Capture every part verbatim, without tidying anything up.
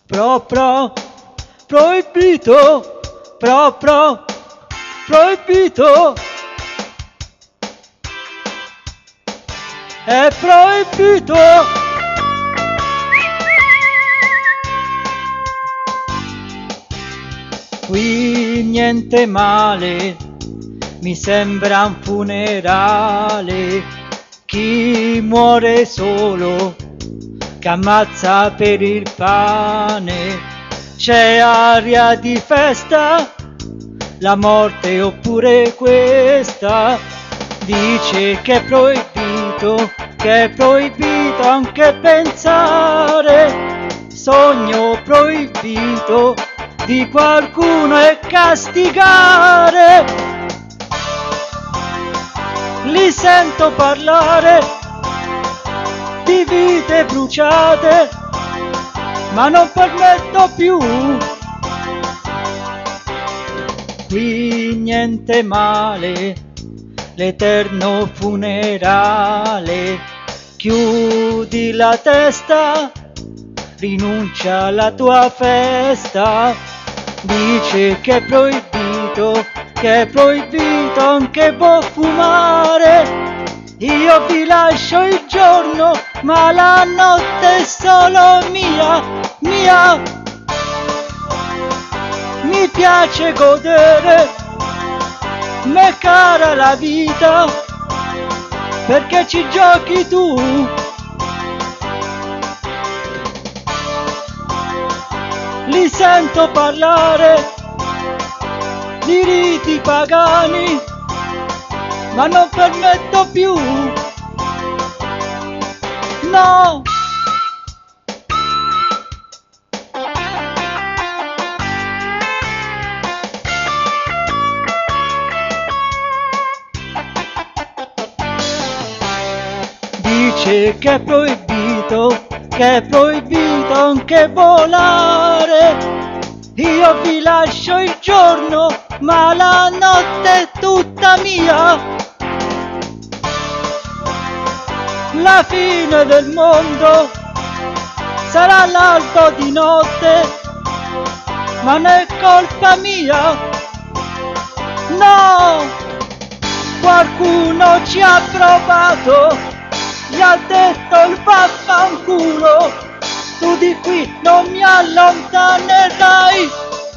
Proprio proibito, proprio proibito, è proibito. Qui niente male, mi sembra un funerale, chi muore solo, che ammazza per il pane, c'è aria di festa, la morte oppure questa, dice che è proibito, che è proibito anche pensare, sogno proibito di qualcuno e castigare, li sento parlare di vite bruciate, ma non permetto più. Qui niente male, l'eterno funerale, chiudi la testa, rinuncia alla tua festa, dice che è proibito, che è proibito anche può fumare, io vi lascio il giorno, ma la notte è solo mia, mia. Mi piace godere, m'è cara la vita, perché ci giochi tu. Li sento parlare di riti pagani, ma non permetto più, no. Dice che è proibito, che è proibito anche volare, io vi lascio il giorno, ma la notte è tutta mia. La fine del mondo sarà l'alba di notte, ma non è colpa mia, no. Qualcuno ci ha provato, gli ha detto il vaffanculo, tu di qui non mi allontanerai.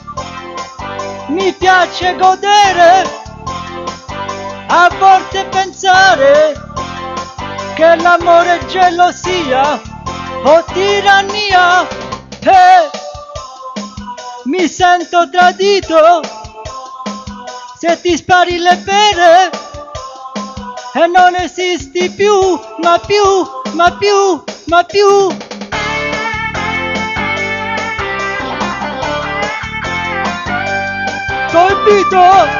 Mi piace godere, a volte pensare che l'amore è gelosia o tirannia, e mi sento tradito se ti spari le pere e non esisti più, ma più, ma più, ma più. Proibito!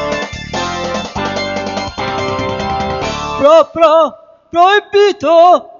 Proprio proibito!